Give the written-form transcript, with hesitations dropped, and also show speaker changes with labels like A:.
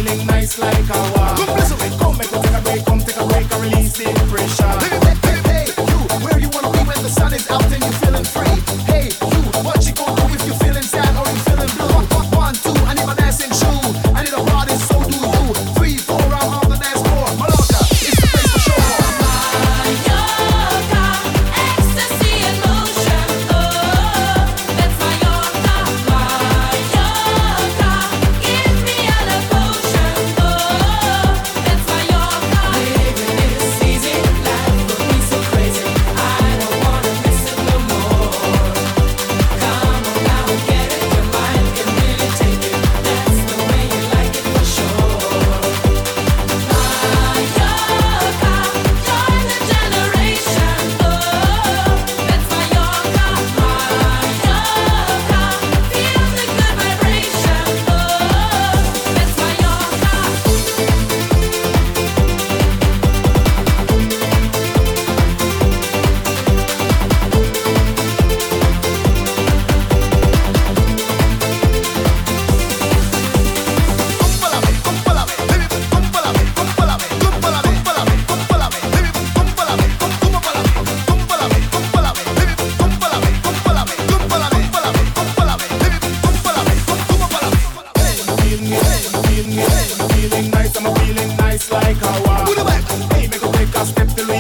A: feeling nice like a walk. Come, make us take a break, and release the pressure.
B: Hey, you, where you wanna be when the sun is out and you're feeling free? Hey, you, what you gonna do if you're feeling sad or you feeling blue? 1, 2, I need my dancing shoe. I need a party, so do you. 3, 4, I'm on the dance floor. Malaka, it's the place for sure.
C: Mallorca, ecstasy in motion. Oh, that's Mallorca. Mallorca, give me a potion. Oh, that's Mallorca. Living is easy, life will be so crazy. I don't wanna miss it no more. Come on now and get it, your mind can really take it. That's the way you like it for sure. Mallorca, join the generation. Oh, that's Mallorca. Mallorca, feel the good vibration. Oh, that's Mallorca.
A: Feeling nice, I'm feeling nice like a walk. Hey, make us take a step to